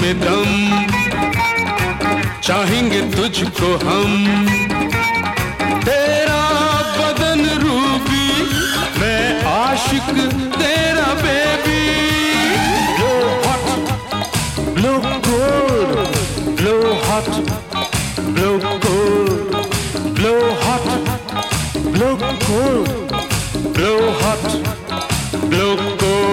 में दम, चाहेंगे तुझको हम। तेरा बदन रूबी, मैं आशिक तेरा baby. Blow hot, blow cold, blow hot, blow cold, blow hot, blow cold, blow hot, blow cold.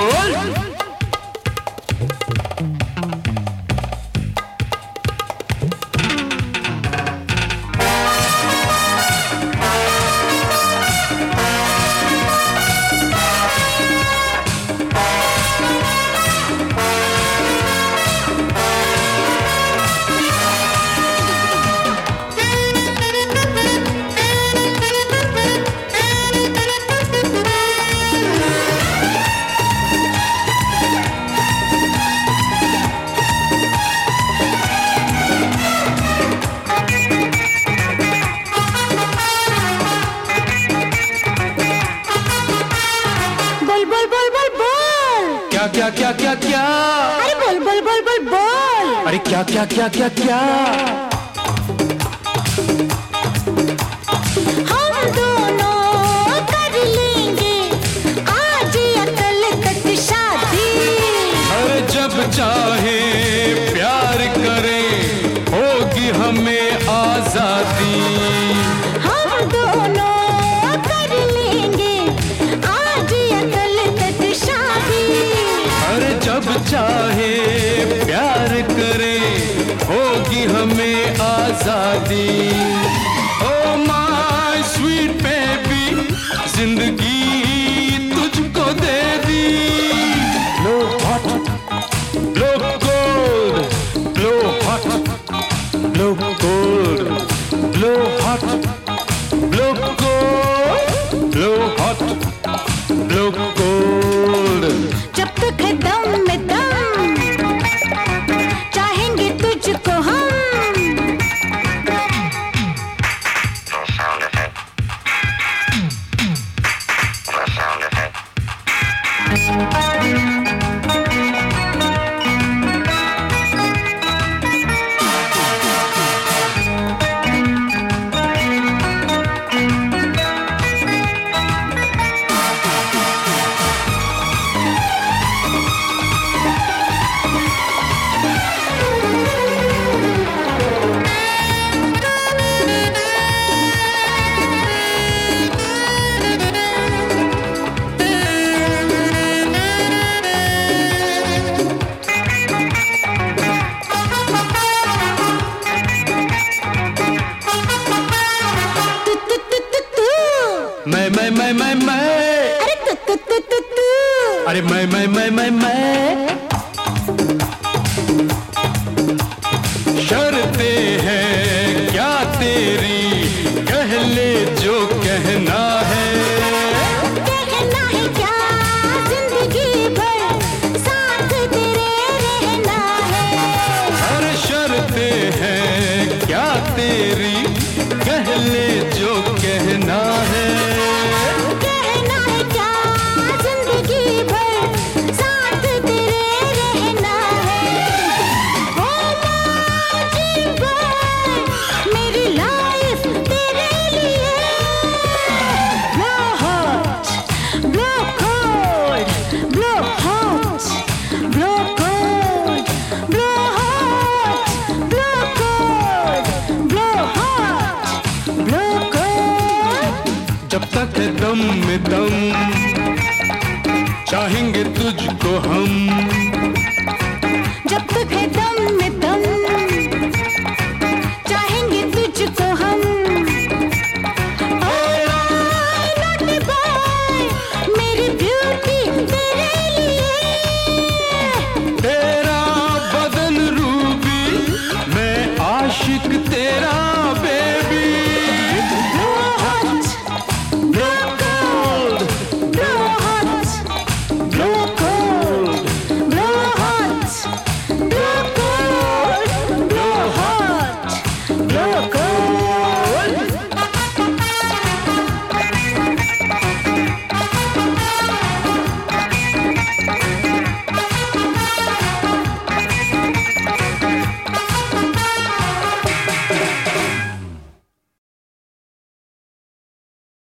क्या क्या क्या क्या? अरे बोल बोल बोल बोल बोल। अरे क्या क्या क्या क्या क्या? हम दोनों कर लेंगे आज या कल तक शादी। अरे जब चाहे प्यार करें, होगी हमें आजादी। हम दोनों कर लेंगे आज या कल तक शादी। अरे जब चाहे प्यार करें, होगी हमें आजादी। ओ माय स्वीट बेबी, जिंदगी तुझको दे दी। Blow hot, blow cold, blow hot, blow cold, blow hot, blow cold, blow hot, blow cold. जब तक है दम में दम, चाहेंगे तुझको हम। मैं अरे तू अरे मैं शर्तें हैं क्या तेरी, कह ले जो कहना है। कहना है क्या जिंदगी भर साथ तेरे रहना है। अरे शर्तें हैं क्या तेरी, कह ले जो कहना है। कहना है क्या जिंदगी भर साथ तेरे रहना है। ओ जीवन मेरी लाइफ तेरे लिए। Blow hot, blow cold, blow hot, blow cold, blow hot, blow cold, blow hot, blow cold. जब तक है दम में दम, चाहेंगे तुझको हम।